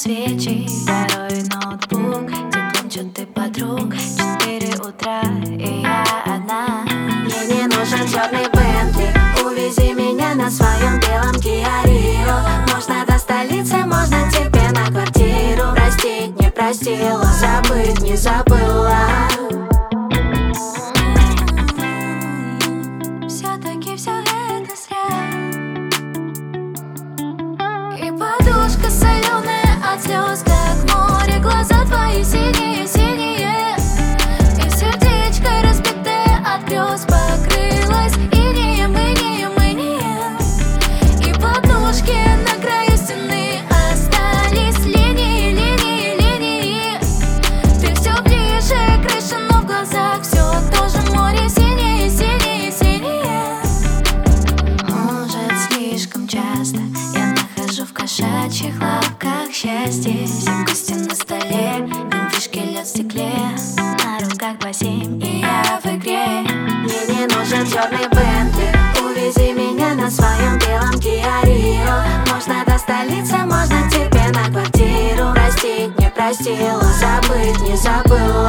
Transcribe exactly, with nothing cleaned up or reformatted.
свечи, второй ноутбук, диплом чёрты подруг. Четыре утра, и я одна. Мне не нужен черный Бентли, увези меня на своем белом Киа Рио. Можно до столицы, можно тебе на квартиру. Простить не простила, забыть не забыла. Все-таки все это зря. И подушка соленая от слез, как море. Глаза твои синие-синие, и сердечко разбитое от грез покрылось инеем, инеем, инеем. И подушки на краю стены остались линии, линии, линии. Ты все ближе, крыша, но в глазах все тоже море синее, синее, синее. Может, слишком часто я нахожу в кошачьих лапках счастье. Все гости на столе, фишки лед в стекле, на руках бассейн, и я в игре. Мне не нужен черный Бентли, увези меня на своем белом Киа Рио. Можно до столицы, можно тебе на квартиру. Простить не простила, забыть не забыла.